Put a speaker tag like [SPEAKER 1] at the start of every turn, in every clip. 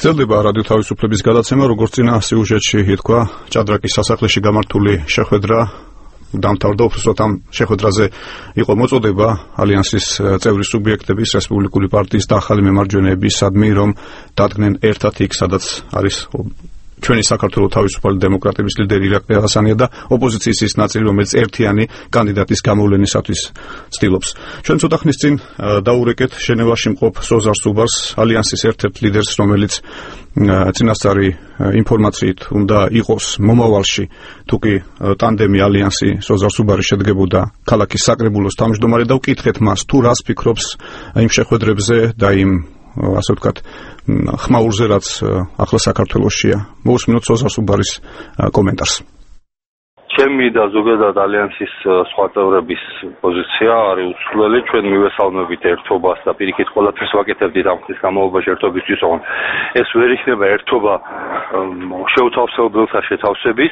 [SPEAKER 1] გრძელდება რადიო თავისუფლების გადაცემა, როგორც წინა სიუჟეტში ითქვა, ჭადრაკის სასახლეში გამართული შეხვედრა დამთავრდა, უბრალოდ ამ შეხვედრაზე იყო მოწოდება ალიანსის წევრი სუბიექტების, რესპუბლიკური პარტიის და ახალი მემარჯვენეების სადმი, რომ დადგნენ ერთად იქ, სადაც არის ჩვენი საქართველოს თავისუფალი დემოკრატების ლიდერი ირაკლი ალასანია და ოპოზიციის ის ნაწილი, რომელიც ერთიანი კანდიდატის გამოვლენისათვის ცდილობს. ჩვენ ცოტა ხნის წინ დაურეკეთ ჟენევაში მყოფ სოზარ სუბარს, ალიანსის ერთ-ერთ ლიდერს, რომელიც წინასწარი ინფორმაციით უნდა იყოს მომავალში, თუკი ტანდემი ალიანსი სოზარ სუბარი შედგებოდა ქალაქის საკრებულოს თავმჯდომარე და ვკითხეთ მას, თუ რას ფიქრობს იმ შეხვედრებზე და იმ ასე ვთქვათ, ხმაურზე, რაც ახლა საქართველოშია. მოვუსმინოთ სოზარ სუბარის კომენტარს.
[SPEAKER 2] ჩემი და ზოგადად ალიანსის სხვა წევრების პოზიცია არის უცვლელი. ჩვენ მივესალმებით ერთობას და პირიქით ყველაფერს ვაკეთებდით ამ ხნის განმავლობაში ერთობისთვის, ოღონდ ეს ვერ იქნება ერთობა შეუთავსებელთა შეთავსების.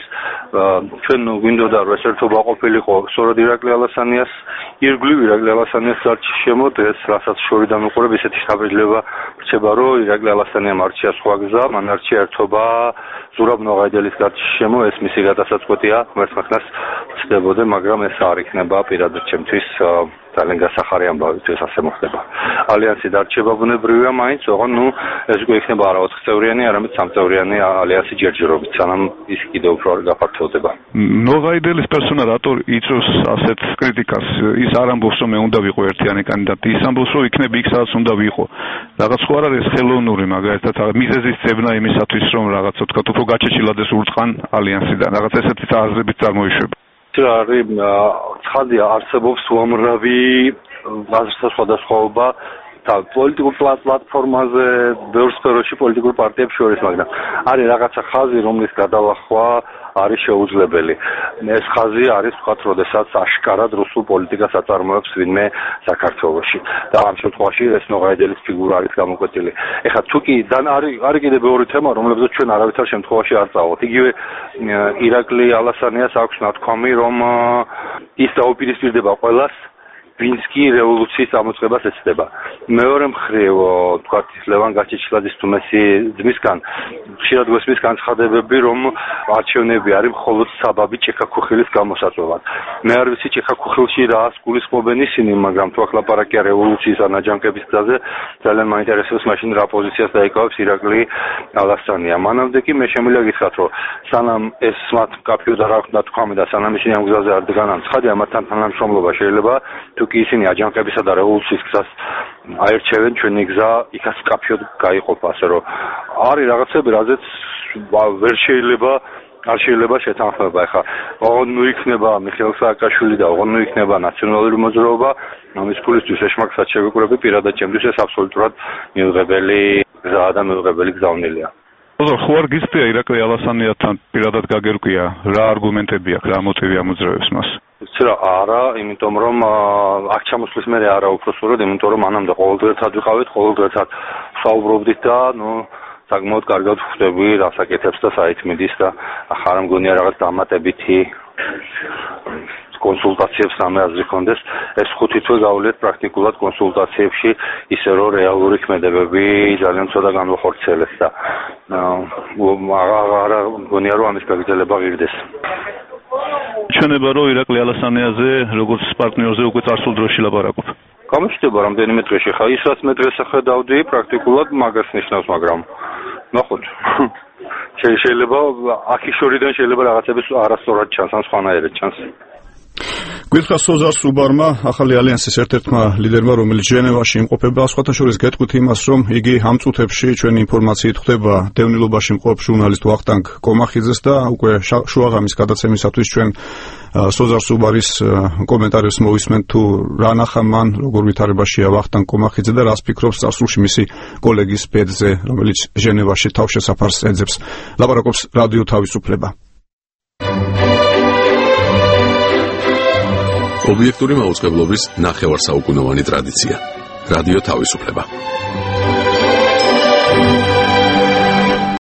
[SPEAKER 2] ჩვენ გვინდოდა რომ ეს ერთობა ყოფილიყო სწორედ ირაკლი ალასანიას ირგვლივ, ირაკლი ალასანიას გარჩი შემოთ, ეს რასაც შორიდან უყურებ, ისეთი შთაბეჭდილება რჩება, რომ ირაკლი ალასანიამ არჩია სხვა გზა, მან არჩია ერთობა ზურაბ ნოღაიდელის გარჩი შემო, ეს მისი გადასაწყვეტია. მართლაც ცდებოდა, მაგრამ ეს არ იქნება პირადად ჩემთვის ძალიან გასახარი ამბავი, თუ ეს ასე მოხდება. ალიანსი დარჩება ბუნებრივია მაინც, ოღონდ ეს უკვე იქნება არა 4 წევრიანი, არამედ 3 წევრიანი ალიანსი ჯერჯერობით, სანამ ის კიდევ უფრო არ გაფართოვდება.
[SPEAKER 1] ნოღაიდელის პერსონა რატო იწვევს ასეთ კრიტიკას? ის არ ამბობს, რომ მე უნდა ვიყო ერთიანი კანდიდატი, ის ამბობს, რომ იქნები იქ, სადაც უნდა ვიყო. რაღაც ხო არ არის ხელოვნური, მაგალითად, მიზეზის ძებნა იმისათვის, რომ რაღაც ვთქვათ, უფრო გაჩეჩილადეს ურწყან ალიანსიდან, რაღაც ესეთი აზრებით წარმოიშვება.
[SPEAKER 2] არის ცხადია, არსებობს უამრავი აზრთა სხვადასხვაობა და პოლიტიკურ პლატფორმაზე, ბევრ სფეროში პოლიტიკურ პარტიებს შორის, მაგრამ არის რაღაცა ხაზი, რომლის გადალახვა არის შეუძლებელი. ეს ხაზი არის ვთქვათ, როდესაც აშკარად რუსულ პოლიტიკას აწარმოებს ვინმე საქართველოში. და ამ შემთხვევაში ეს ნოღაიდელის ფიგურა არის გამოკვეთილი. ეხლა თუკი არის კიდევ ბევრი თემა, რომლებზეც ჩვენ არავითარ შემთხვევაში არ წავთ. იგივე ირაკლი ალასანიას აქვს ნათქვამი, რომ ის დაუპირისპირდება ყველას, ვინც კი რევოლუციის წამოწყებას ეცდება. მეორე მხრივ, ვთქვათ, ლევან გაჩეჩილაძის თუმესი ძმისგან ხშირად გვესმის განცხადებები, რომ არჩევნები არის მხოლოდ საბაბი ჭექა-ქუხილის გამოსაწვევად. მე არ ვიცი ჭექა-ქუხილში რას გულისხმობენ ისინი, მაგრამ თუ აქ ლაპარაკია რევოლუციის ან აჯანყების გზაზე, ძალიან მაინტერესებს მაშინ რა პოზიციას დაიკავებს ირაკლი ალასანია. მანამდე კი მე შემიძლია გითხრათ, რომ სანამ ეს მათ მკაფიო და რა უნდა თქვამი და სანამ ისინი ამ გზაზე არ დგანან, ცხადია მათთან თანამშრომლობა შეიძლება, თუკი ისინი აჯანყებისა და რევოლუციის გზას აერჩევენ, ჩვენი გზა იქაც მკაფიოდ გაიყოფა, ასე რომ არის რაღაცები, რაზეც არ შეიძლება შეთანხმება. ეხლა ოღონდ ნუ იქნება მიხეილ სააკაშვილი და ოღონდ ნუ იქნება ნაციონალური მოძრაობა, ამის ფულისთვის ეშმაკსაც შევიკურები, პირადად ჩემთვის ეს აბსოლუტურად მიუღებელი გზაა და მიუღებელი გზავნილია.
[SPEAKER 1] ხო არ გიცდია ირაკლი ალასანიასთან პირადად გაგერკვია, რა არგუმენტები აქვს, რა მოტივი ამოძრავებს მას?
[SPEAKER 2] ცირა არა, იმიტომ რომ აქ ჩამოსვლის მერე არა უფრო სწორად, იმიტომ რომ მანამდე ყოველდღე ერთად ვიყავით, ყოველდღე ერთად ვსაუბრობდით და საკმაოდ კარგად ვხვდები რას აკეთებს და საით მიდის და ახლა არ მგონია რაღაც დამატებითი კონსულტაციებს ამე აზრი ქონდეს. ეს 5 თვე გავuliet პრაქტიკულად კონსულტაციებში, ისე რომ რეალური ქმედებები ძალიან ცოტა განვახორციელეს და არა მგონია რომ ამის გაგრძელება ღირდეს.
[SPEAKER 1] ჩვენება რომ ირაკლი ალასანიაზე როგორც პარტნიორზე უკვე წარსულ დროში ლაპარაკობ.
[SPEAKER 2] გამოჩნდება რამდენიმე დღეში, ხა ის რაც მე დღეს ხედავდი, პრაქტიკულად მაგას ნიშნავს, მაგრამ ნახოთ. შეიძლება აქის შორიდან შეიძლება რაღაცები არასწორად ჩანს, ან სხვანაირად ჩანს.
[SPEAKER 1] გითხრა სოზარ სუბარმა, ახალი ალიანსის ერთ-ერთმა ლიდერმა, რომელიც ჟენევაში იმყოფება, სხვათა შორის გეტყვით იმას, რომ იგი ამ წუთებში ჩვენი ინფორმაციით ხვდება დევნილობაში მყოფ ჟურნალისტ ვახტანგ კომახიძეს და უკვე შუაღამის გადაცემისათვის ჩვენ სოზარ სუბარის კომენტარებს მოვისმენთ, თუ რა ნახა მან, როგორ ვითარებაშია ვახტანგ კომახიძე და რას ფიქრობს წარსულში მისი კოლეგის ბედზე, რომელიც ჟენევაში თავშესაფარს ეძებს. ლაპარაკობს რადიო თავისუფლება.
[SPEAKER 3] ობიექტური მაუწყებლობის ნახევარსაუკუნოვანი ტრადიცია. რადიო თავისუფლება.